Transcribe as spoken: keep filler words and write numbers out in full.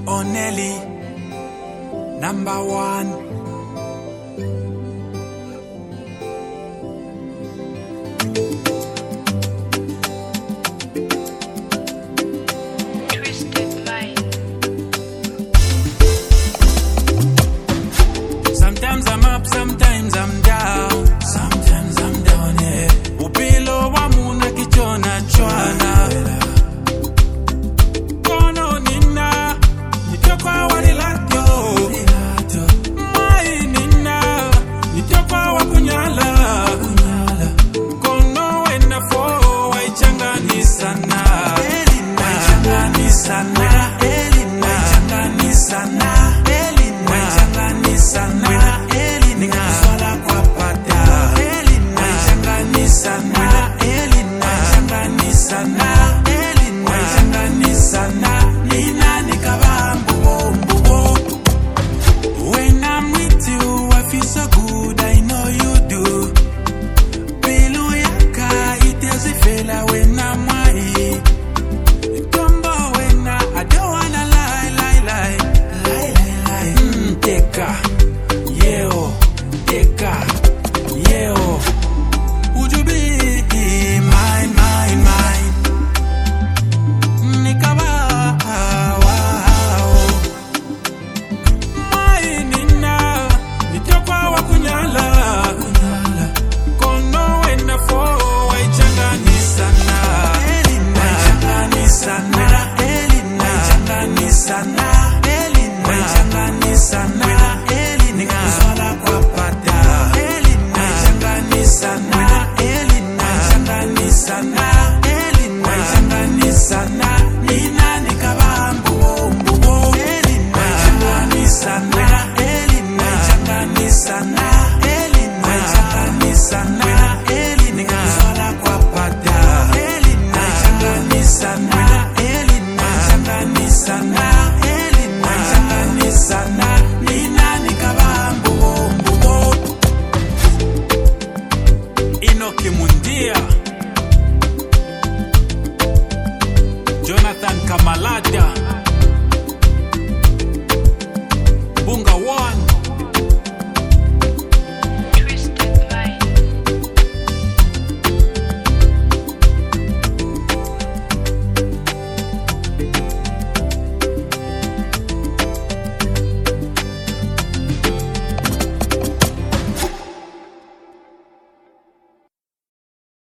Oneli, number one. Sometimes I'm up, sometimes I'm down. Sometimes I'm down, yeah. Upilo wa muna kichona chwana. Kono nina, nitokwa walilato. Mai nina, nitokwa wakunyala. Kono wena fo, waichangani sana. Waichangani sana. Waichangani sana. Waichangani sana. When I'm with you, I feel so good, I know you do. Pelo yaka, it is a fella when I'm white. Combo when I don't wanna lie, lie, lie. Lie, lie, lie. Mm, teka, yeah, teka, yeah. Would you be mine, mine, mine? Nikawa, wow. Mai nina, nitokwa wakunyala. Kono wena fo, waichangani sana. Waichangani sana. Waichangani sana. Waichangani sana.